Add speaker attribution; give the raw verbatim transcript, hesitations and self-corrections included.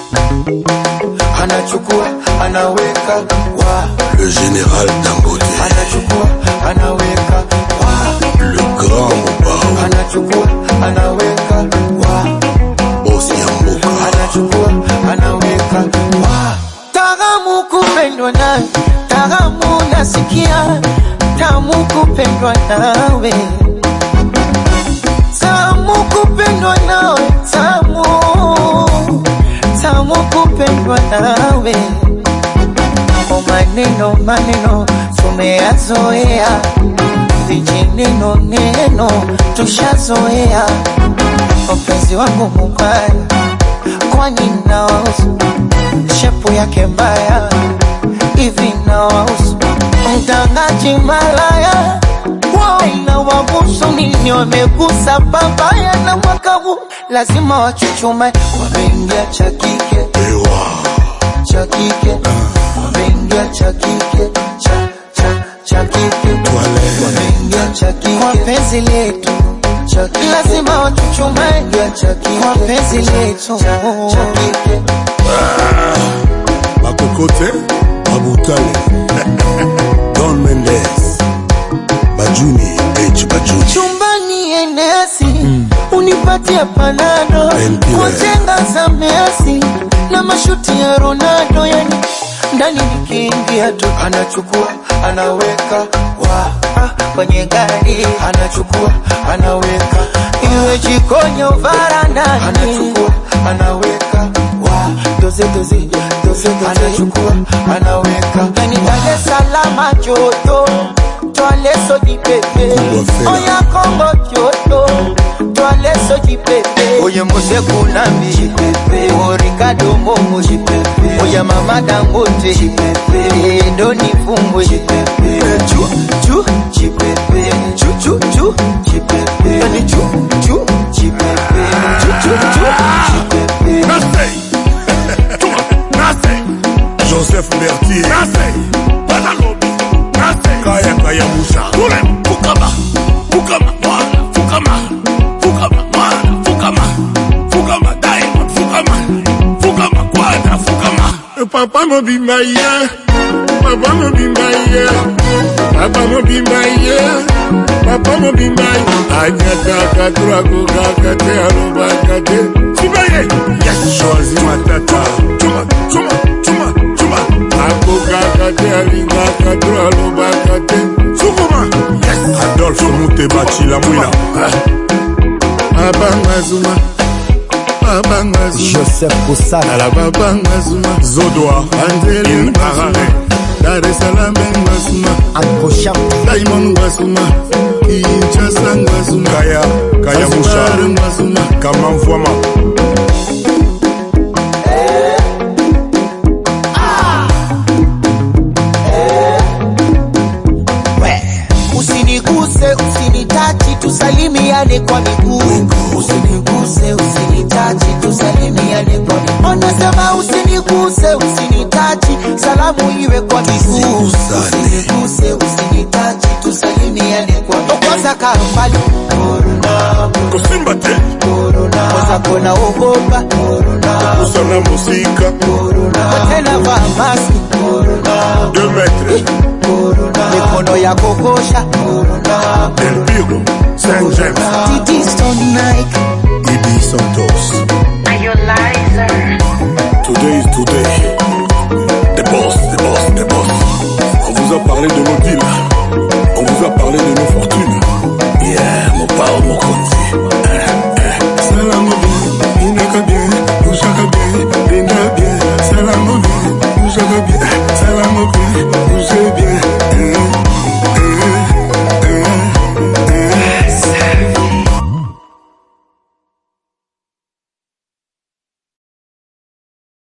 Speaker 1: anachukua anaweka wa
Speaker 2: le général Dangote,
Speaker 1: anachukua anaweka wa
Speaker 2: le grand Mobao,
Speaker 1: anachukua anaweka wa
Speaker 2: boss ya mboka,
Speaker 1: anachukua anaweka wa
Speaker 3: Tamu kupendwa nawe, tamu nasikia, tamu kupendwa nawe, tamu kupendwa nawe, tamu, tamu kupendwa nawe. O maneno maneno tumeyazoea, vijineno neno tushazoea. Mpenzi wangu mubaya, kwani nawahusu shepu yake mbaya hivi nawahusu? Mtangaji malaya na wabusu nini wamegusa babaya, na mwaka huu lazima wachuchume. Wameingia cha kike, cha kike, wameingia cha kike, cha cha cha kike, wameingia cha kike. Kwa penzi letu lazima wachuchume, kwa penzi letu cha kike.
Speaker 2: Bakokote, Babutale, Don Mendes, Bajuni, H. Bajuni.
Speaker 3: Chumbani enesi, mm. unipatia panado, wajenga za Messi, na mashuti ya Ronaldo, yani ndani nikiingia tu
Speaker 1: anachukua anaweka wa
Speaker 3: kwenye gari,
Speaker 1: anachukua anaweka
Speaker 3: iwe jikoni au varandani,
Speaker 1: anachukua anaweka wa
Speaker 3: doze doze doze doze,
Speaker 1: anachukua anaweka
Speaker 3: yani Dar es Salaam joto, toale so di pepe, oya Kongo joto, toale so di pepe, oye Mose Kunambi pepe, o Ricardo Momo pepe, oya Mama Dangote pepe, ndo nifungo pepe, chu chu pepe, chu chu chu pepe, yani chu chu pepe, chu chu chu pepe.
Speaker 2: Nasei, Nasei, Joseph Berthier, Nasei, Badalobi, Nasei, Kaya Kaya Moussa, Toulem, Fukama, Fukama, Mwana, Fukama, Fukama, Mwana, Fukama, Fukama, Diamond, Fukama, Fukama, Quadra, Fukama. Papa no be my year, Papa no be my year, Papa no be my year, Papa no be my Anyata Katrago Kakate Aruba Kate Sibaye, yes, Shoazi Matata, Chuma, Chuma, Chuma, Chuma, Ako Kakate Aringa Katra Aruba Kate Sukuma, yes, Adolphe Mutebachi La Mouina, Abangazuma, Abangazuma,
Speaker 4: Joseph Koussana,
Speaker 2: la Babangazuma, Zodoa, Andele Harare, Dar es Salaam Ngazuma,
Speaker 4: Akosha,
Speaker 2: Diamond Ngazuma, Kinshasa Ngazuma, Kaya, Kaya Moussa Ngazuma, Kamamfouama.
Speaker 3: Usiniguse, usinitachi, tusalimiane kwa miguu. Usiniguse, usinitachi, tusalimiane kwa miguu. Anasema usiniguse, usinitachi, salamu iwe kwa miguu. Usiniguse, usinitachi, tusalimiane kwa miguu. Kwanza karumbali Corona,
Speaker 2: Kosimbate
Speaker 3: Corona, kwanza kona ogopa Corona,
Speaker 2: Usana musika
Speaker 3: Corona, tena vaa maski Corona,
Speaker 2: deux métres
Speaker 3: Corona, mikono ya kokosha Corona,
Speaker 2: Del Piro, Saint-James,
Speaker 3: Titi Stone Nike,
Speaker 2: Ibi Santos.
Speaker 5: Are you a liar?